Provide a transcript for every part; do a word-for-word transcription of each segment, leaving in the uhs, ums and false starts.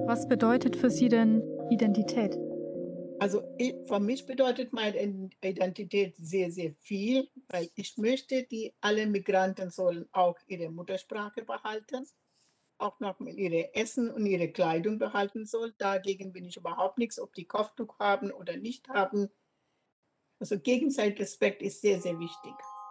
Was bedeutet für Sie denn Identität? Also i für mich bedeutet meine In Identität sehr, sehr viel, weil ich möchte, die alle Migranten sollen auch ihre Muttersprache behalten, auch noch mal ihre Essen und ihre Kleidung behalten soll. Dagegen bin ich überhaupt nichts, ob die Kopftuch haben oder nicht haben. Also Gegenseitig Respekt ist sehr, sehr wichtig.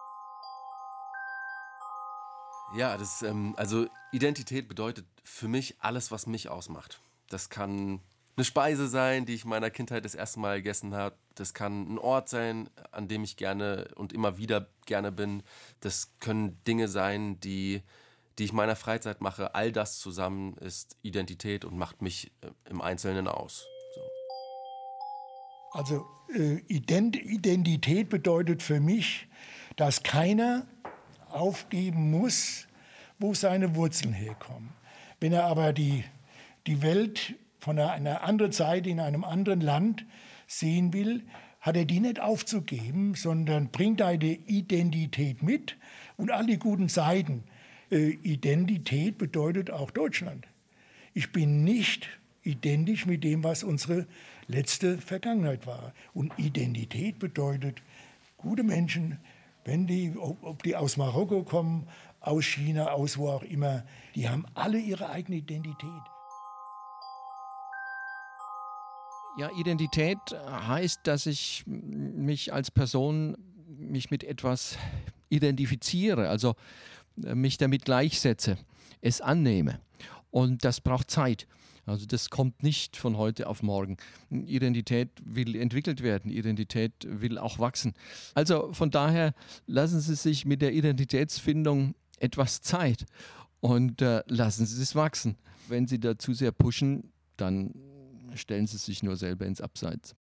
Ja, das, ähm, also Identität bedeutet für mich alles, was mich ausmacht. Das kann eine Speise sein, die ich in meiner Kindheit das erste Mal gegessen habe. Das kann ein Ort sein, an dem ich gerne und immer wieder gerne bin. Das können Dinge sein, die, die ich in meiner Freizeit mache. All das zusammen ist Identität und macht mich äh, im Einzelnen aus. So. Also äh, Ident Identität bedeutet für mich, dass keiner aufgeben muss, wo seine Wurzeln herkommen. Wenn er aber die, die Welt von einer, einer anderen Seite in einem anderen Land sehen will, hat er die nicht aufzugeben, sondern bringt eine Identität mit und all die guten Seiten. Äh, Identität bedeutet auch Deutschland. Ich bin nicht identisch mit dem, was unsere letzte Vergangenheit war. Und Identität bedeutet, gute Menschen, wenn die, ob die aus Marokko kommen, aus China, aus wo auch immer, die haben alle ihre eigene Identität. Ja, Identität heißt, dass ich mich als Person mich mit etwas identifiziere, also mich damit gleichsetze, es annehme. Und das braucht Zeit. Also das kommt nicht von heute auf morgen. Identität will entwickelt werden, Identität will auch wachsen. Also von daher lassen Sie sich mit der Identitätsfindung etwas Zeit und äh, lassen Sie es wachsen. Wenn Sie da zu sehr pushen, dann stellen Sie sich nur selber ins Abseits.